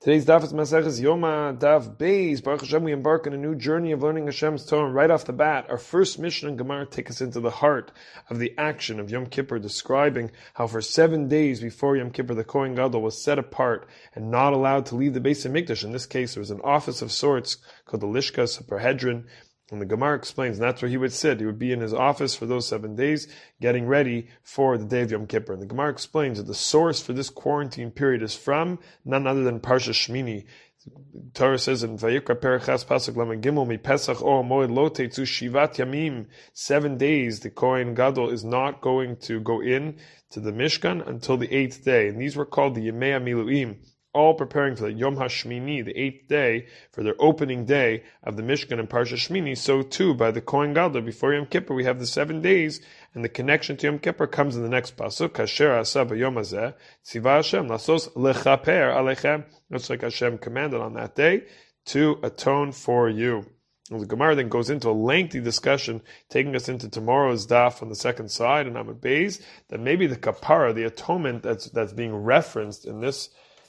Today's daf is Maseches Yoma Daf Beis. Baruch Hashem, we embark on a new journey of learning Hashem's Torah. Right off the bat, our first mission in Gemara takes us into the heart of the action of Yom Kippur, describing how for 7 days before Yom Kippur, the Kohen Gadol was set apart and not allowed to leave the Beis Hamikdash. In this case, there was an office of sorts called the Lishkas Parhedrin. And the Gemara explains that's where he would sit. He would be in his office for those 7 days, getting ready for the day of Yom Kippur. And the Gemara explains that the source for this quarantine period is from none other than Parsha Shmini. Torah says in Vayikra Perechas Pasuk Lamed Gimel Mi Pesach O Moed Lo Teitzu Shivat Yamim. 7 days the Kohen Gadol is not going to go in to the Mishkan until the 8th day. And these were called the Yemei HaMiluim, all preparing for the Yom HaShmini, the 8th day, for their opening day of the Mishkan and Parsha Shmini. So too, by the Kohen Gadol, before Yom Kippur, we have the 7 days, and the connection to Yom Kippur comes in the next pasuk. Kasher asa b'yom hazeh, tziva Hashem lasos lechaper alechem. It's like Hashem commanded on that day to atone for you. And the Gemara then goes into a lengthy discussion, taking us into tomorrow's daf on the second side, and Amud Beis, that maybe the kapara, the atonement that's being referenced in this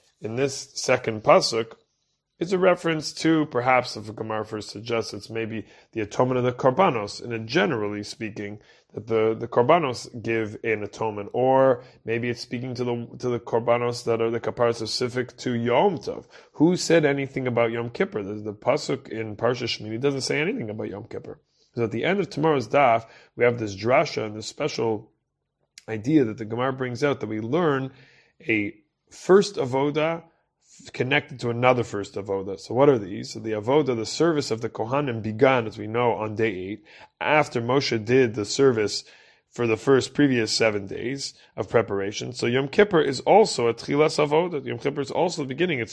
second pasuk, is a reference to, perhaps if the Gemara first suggests, it's maybe the atonement of the korbanos, and generally speaking, that the korbanos give an atonement, or maybe it's speaking to the korbanos that are the kapara specific to Yom Tov. Who said anything about Yom Kippur? The pasuk in Parsha Shmini doesn't say anything about Yom Kippur. So at the end of tomorrow's daf, we have this drasha and this special idea that the Gemara brings out, that we learn a first avoda connected to another first avoda. So what are these? So the avoda, the service of the Kohanim, began, as we know, on day 8, after Moshe did the service for the previous 7 days of preparation. So Yom Kippur is also a tchilas avoda. Yom Kippur is also the beginning.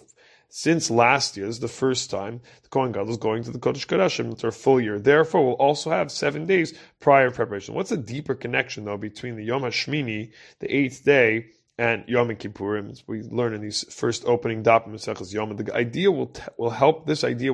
Since last year, this is the first time the Kohen Gadol is going to the Kodesh Kodashim. It's our full year. Therefore, we'll also have 7 days prior preparation. What's a deeper connection, though, between the Yom HaShmini, the 8th day, and Yom Kippurim, as we learn in these first opening daf Maseches Yoma? The idea will help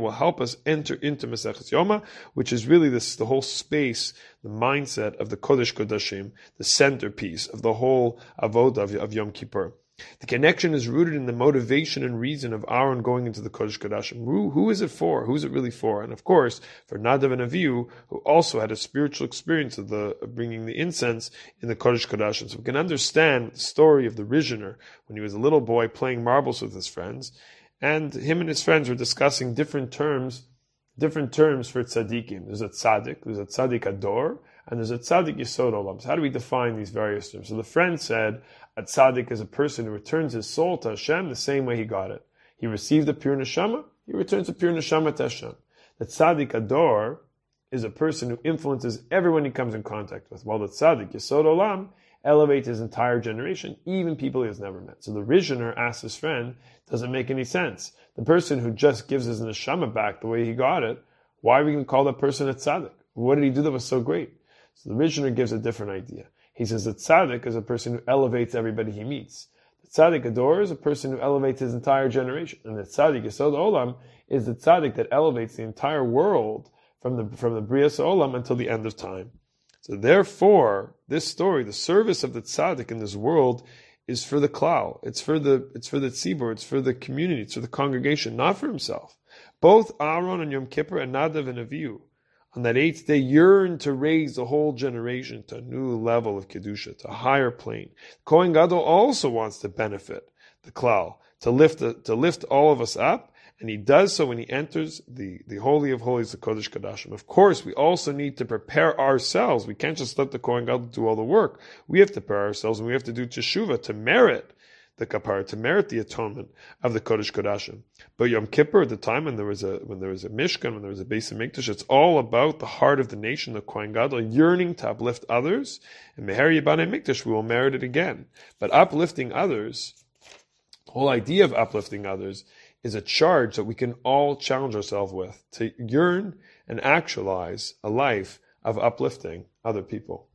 us enter into Maseches Yoma, which is really the whole space, the mindset of the Kodesh Kodashim, the centerpiece of the whole avodah of Yom Kippur. The connection is rooted in the motivation and reason of Aaron going into the Kodesh Kodashim. Who is it for? Who is it really for? And of course, for Nadav and Avihu, who also had a spiritual experience of bringing the incense in the Kodesh Kodashim. So we can understand the story of the Rizhiner when he was a little boy playing marbles with his friends, and him and his friends were discussing different terms for tzaddikim. There's a tzaddik ador, and there's a tzaddik yesod olam. So how do we define these various terms? So the friend said, a tzaddik is a person who returns his soul to Hashem the same way he got it. He received a pure neshama, he returns a pure neshama to Hashem. The tzaddik ador is a person who influences everyone he comes in contact with, while the tzaddik yesod olam elevates his entire generation, even people he has never met. So the Rizhiner asked his friend, doesn't make any sense. The person who just gives his neshama back the way he got it, why are we going to call that person a tzaddik? What did he do that was so great? So the Rizhiner gives a different idea. He says that tzaddik is a person who elevates everybody he meets. The tzaddik ador is a person who elevates his entire generation. And the tzaddik yesod olam is the tzaddik that elevates the entire world from the Brias Olam until the end of time. So therefore, this story, the service of the tzaddik in this world, is for the klal. It's for the tzibur. It's for the community. It's for the congregation, not for himself. Both Aaron and Yom Kippur and Nadav and Avihu, on that 8th day, yearn to raise the whole generation to a new level of kedusha, to a higher plane. Kohen Gadol also wants to benefit the klal, to lift all of us up, and he does so when he enters the Holy of Holies, the Kodesh Kodashim. Of course, we also need to prepare ourselves. We can't just let the Kohen Gadol do all the work. We have to prepare ourselves, and we have to do teshuvah to merit the kapara, to merit the atonement of the Kodesh Kodashim. But Yom Kippur, at the time when there was a Mishkan, when there was a Beis Hamikdash, it's all about the heart of the nation, the Kohen Gadol, yearning to uplift others. And Meher Yibanei Mikdash, we will merit it again. But uplifting others, the whole idea of uplifting others, is a charge that we can all challenge ourselves with, to yearn and actualize a life of uplifting other people.